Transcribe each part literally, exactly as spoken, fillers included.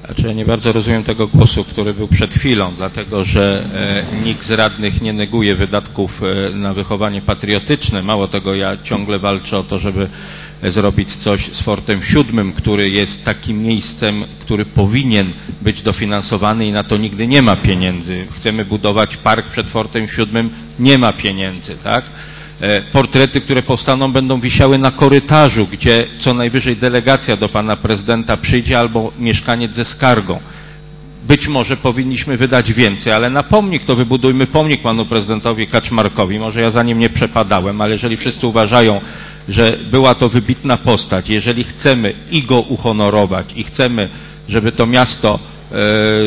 Znaczy, ja nie bardzo rozumiem tego głosu, który był przed chwilą, dlatego że e, nikt z radnych nie neguje wydatków e, na wychowanie patriotyczne. Mało tego, ja ciągle walczę o to, żeby zrobić coś z Fortem siódmym, który jest takim miejscem, który powinien być dofinansowany i na to nigdy nie ma pieniędzy. Chcemy budować park przed Fortem siódmym, nie ma pieniędzy, tak? Portrety, które powstaną, będą wisiały na korytarzu, gdzie co najwyżej delegacja do pana prezydenta przyjdzie albo mieszkaniec ze skargą. Być może powinniśmy wydać więcej, ale na pomnik to wybudujmy pomnik panu prezydentowi Kaczmarkowi. Może ja za nim nie przepadałem, ale jeżeli wszyscy uważają, że była to wybitna postać, jeżeli chcemy i go uhonorować i chcemy, żeby to miasto e,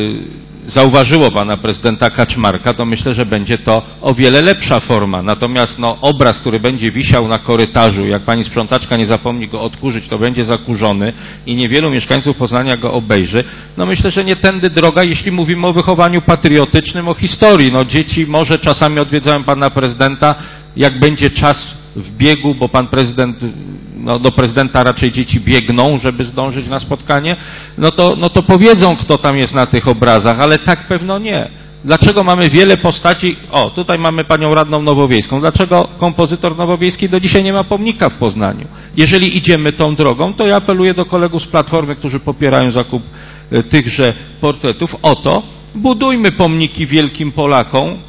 zauważyło pana prezydenta Kaczmarka, to myślę, że będzie to o wiele lepsza forma. Natomiast no, obraz, który będzie wisiał na korytarzu, jak pani sprzątaczka nie zapomni go odkurzyć, to będzie zakurzony i niewielu mieszkańców Poznania go obejrzy. No myślę, że nie tędy droga, jeśli mówimy o wychowaniu patriotycznym, o historii. No dzieci może czasami odwiedzają pana prezydenta, jak będzie czas w biegu, bo pan prezydent, no do prezydenta raczej dzieci biegną, żeby zdążyć na spotkanie, no to, no to powiedzą, kto tam jest na tych obrazach, ale tak pewno nie. Dlaczego mamy wiele postaci? O, tutaj mamy panią radną Nowowiejską. Dlaczego kompozytor Nowowiejski do dzisiaj nie ma pomnika w Poznaniu? Jeżeli idziemy tą drogą, to ja apeluję do kolegów z Platformy, którzy popierają zakup tychże portretów, o to, budujmy pomniki wielkim Polakom,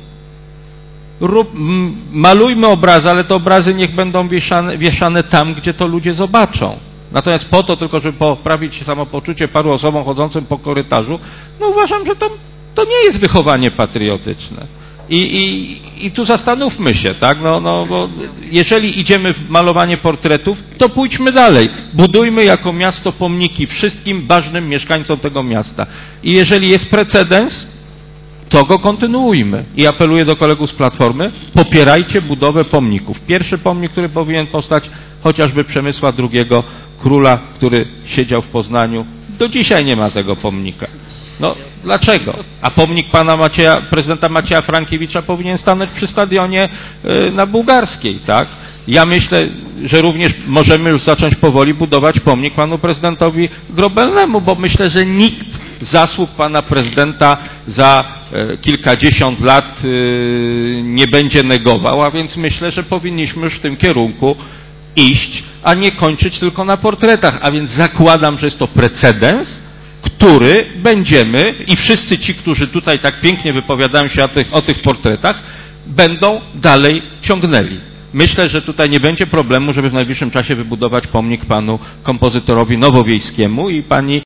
Rób, malujmy obrazy, ale te obrazy niech będą wieszane, wieszane tam, gdzie to ludzie zobaczą. Natomiast po to tylko, żeby poprawić samopoczucie paru osobom chodzącym po korytarzu, no uważam, że to, to nie jest wychowanie patriotyczne. I, i, i tu zastanówmy się, tak? No, no, bo jeżeli idziemy w malowanie portretów, to pójdźmy dalej. Budujmy jako miasto pomniki wszystkim ważnym mieszkańcom tego miasta. I jeżeli jest precedens, to go kontynuujmy. I apeluję do kolegów z Platformy, popierajcie budowę pomników. Pierwszy pomnik, który powinien powstać, chociażby Przemysła drugiego, króla, który siedział w Poznaniu. Do dzisiaj nie ma tego pomnika. No, dlaczego? A pomnik pana Macieja, prezydenta Macieja Frankiewicza powinien stanąć przy stadionie y, na Bułgarskiej, tak? Ja myślę, że również możemy już zacząć powoli budować pomnik panu prezydentowi Grobelnemu, bo myślę, że nikt zasług pana prezydenta za e, kilkadziesiąt lat e, nie będzie negował, a więc myślę, że powinniśmy już w tym kierunku iść, a nie kończyć tylko na portretach. A więc zakładam, że jest to precedens, który będziemy i wszyscy ci, którzy tutaj tak pięknie wypowiadają się o tych, o tych portretach, będą dalej ciągnęli. Myślę, że tutaj nie będzie problemu, żeby w najbliższym czasie wybudować pomnik panu kompozytorowi Nowowiejskiemu i pani